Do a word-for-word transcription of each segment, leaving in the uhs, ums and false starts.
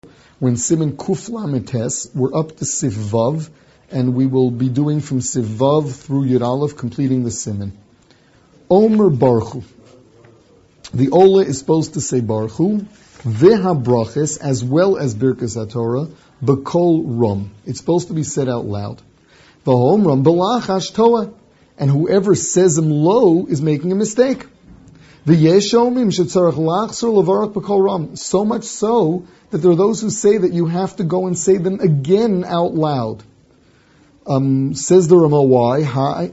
When Siman Kuf Lametes, we're up to Sif Vav, and we will be doing from Sif Vav through Yud Aleph, completing the Siman. Omer Baruchu. The Ola is supposed to say Baruchu, Veha Brachis, as well as Birkas HaTorah, B'kol Rum. It's supposed to be said out loud. V'hom Rum B'lachash Toa. And whoever says them low is making a mistake. So much so that there are those who say that you have to go and say them again out loud. Um, says the Rama, why?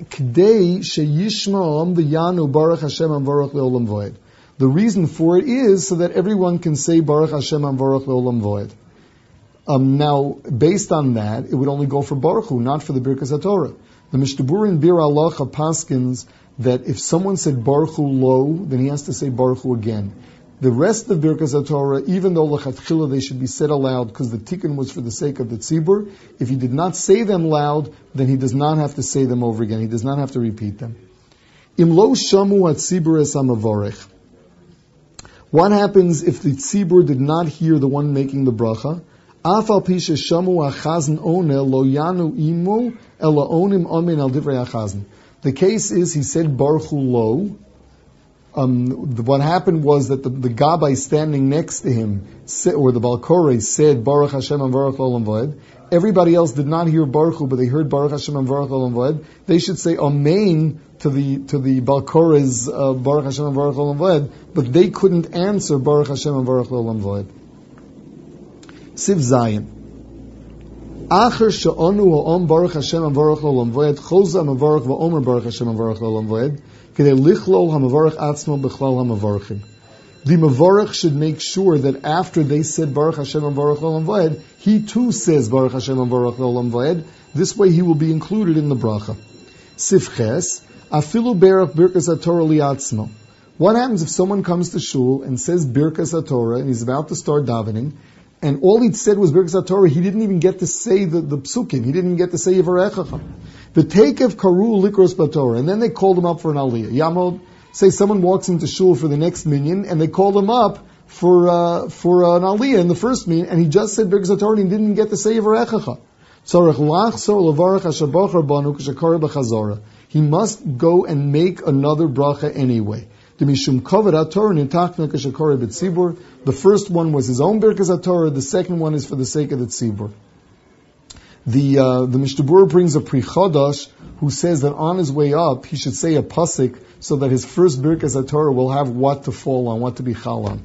The reason for it is so that everyone can say Baruch Hashem Amvarach Le'olam Voed. Um, now, based on that, it would only go for Baruch Hu, not for the Birkas HaTorah. The Mishnah Berurah in Bir Halacha paskins that if someone said Baruch Hu low, then he has to say Baruch Hu again. The rest of Birkas HaTorah, even though L'chatchila they should be said aloud because the tikkun was for the sake of the tzibur, if he did not say them loud, then he does not have to say them over again. He does not have to repeat them. Im lo shamu hatzibur es hamavarech. What happens if the tzibur did not hear the one making the bracha? Afal pisha shamu achazan onel lo yanu imu ela onim amin al divrei achazan. The case is he said Baruch Hu low. Um, the, what happened was that the, the Gabbai standing next to him, or the Balkorei, said Baruch Hashem and Baruch Olam Voed. Everybody else did not hear Baruch Hu, but they heard Baruch Hashem and Baruch Olam Voed. They should say Amen to the to the Balkorei's uh, Baruch Hashem and Baruch Olam Voed, but they couldn't answer Baruch Hashem and Baruch Olam Voed. Siv Zayin. Acher she'onu ha'om Baruch Hashem and Baruch Olam Voed choza mevarach va'omer Baruch Hashem and Baruch Olam Voed. The Mavarach should make sure that after they said Baruch Hashem and Baruch Olam Voed, he too says Baruch Hashem and Baruch Olam Voed. This way he will be included in the bracha. Sifches, afilu berach birkas haTorah liatzmo. What happens if someone comes to shul and says birkas haTorah and he's about to start davening, and all he said was birkas haTorah, he didn't even get to say the, the psukim, he didn't even get to say Yivarechacha. The take of karu likros batorah, and then they called him up for an aliyah. Yamod, say someone walks into shul for the next minyan, and they called him up for uh, for uh, an aliyah in the first minyan, and he just said birkas haTorah and he didn't get to say Yivarechacha. He must go and make another bracha anyway. The first one was his own birkas haTorah, the second one is for the sake of the tzibur. The uh, the Mishnah Berurah brings a Pri Chadash who says that on his way up he should say a pasuk so that his first birkas haTorah will have what to fall on, what to be chal on.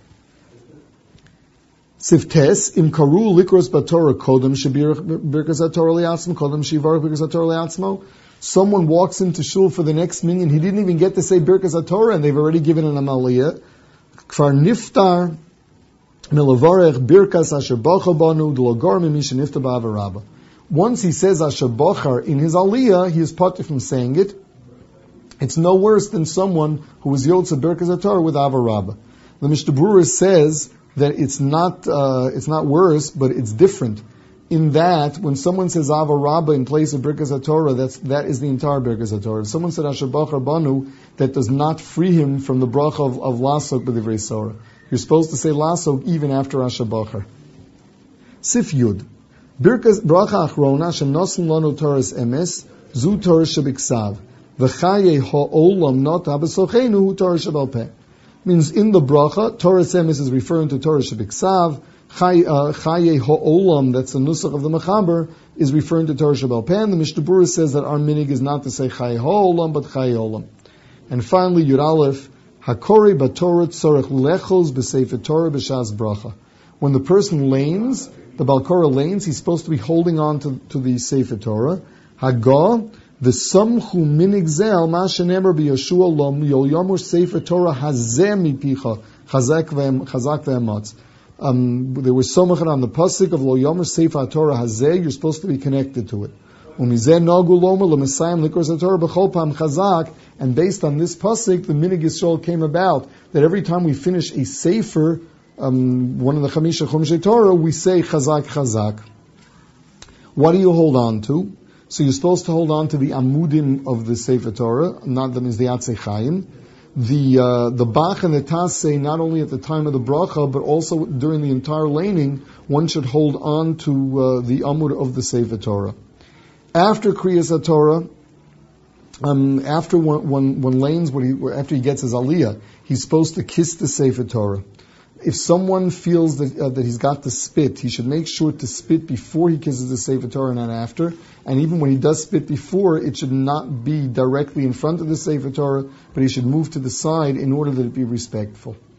Siftes im karu likros batorah kodem shebir birkas haTorah liatzmo kodem shivar birkas haTorah liatzmo. Someone walks into shul for the next minyan, he didn't even get to say birkas haTorah and they've already given an amaliyah. Kfar niftar milavarech birkas asher bacha banu d'logor mimisha niftar ba'avarabba. Once he says Asher Bachar in his aliyah, he is parted from saying it. It's no worse than someone who was Yotze Birkas HaTorah with Avarabba. The Mishnah Berurah says that it's not uh, it's not worse, but it's different. In that, when someone says Avarabba in place of Birkas HaTorah, that's that is the entire Birkas HaTorah. If someone said Asher Bachar Banu, that does not free him from the bracha of, of Lasok b'divrei Sorah. You're supposed to say Lasok even after Asher Bachar. Sif Yud. Birkas bracha achrona shenosin lanu Toras emes zu Torah shebiksav v'chaye ha'olam not habesochenu hu Torah shebal peh. Means in the bracha, Toras emes is referring to Torah shebiksav. Chaye ha'olam, that's the nusach of the mechaber, is referring to Torah shebal peh. And the Mishnah Berurah says that our minig is not to say chaye ha'olam but chaye olam. And finally, Yud Aleph, hakori batorah tzorech lechos b'sefer Torah b'shas bracha. When the person lanes, the Balkorah lanes, he's supposed to be holding on to, to the Sefer Torah. Hagah, the samchu minig zel, ma shenemer b'Yoshua lom, yol yomur Sefer Torah hazeh mipicha, chazak ve'ematz. Um, there was somachan on the pasuk of lo yomur Sefer Torah hazeh, you're supposed to be connected to it. Umizeh nagu lomer l'mesayim likros haTorah b'chol pam chazak, and based on this pasuk, the minig Yisrael came about, that every time we finish a Sefer, Um, one of the Chamisha Chumshei Torah, we say Chazak Chazak. What do you hold on to? So you're supposed to hold on to the Amudim of the Sefer Torah, not that means the Atzei Chaim. The uh, the Bach and the Tas say not only at the time of the bracha, but also during the entire laning, one should hold on to uh, the amud of the Sefer Torah. After Kriyas HaTorah, um, after one, one, one lanes, when he, after he gets his aliyah, he's supposed to kiss the Sefer Torah. If someone feels that uh, that he's got to spit, he should make sure to spit before he kisses the Sefer Torah and not after. And even when he does spit before, it should not be directly in front of the Sefer Torah, but he should move to the side in order that it be respectful.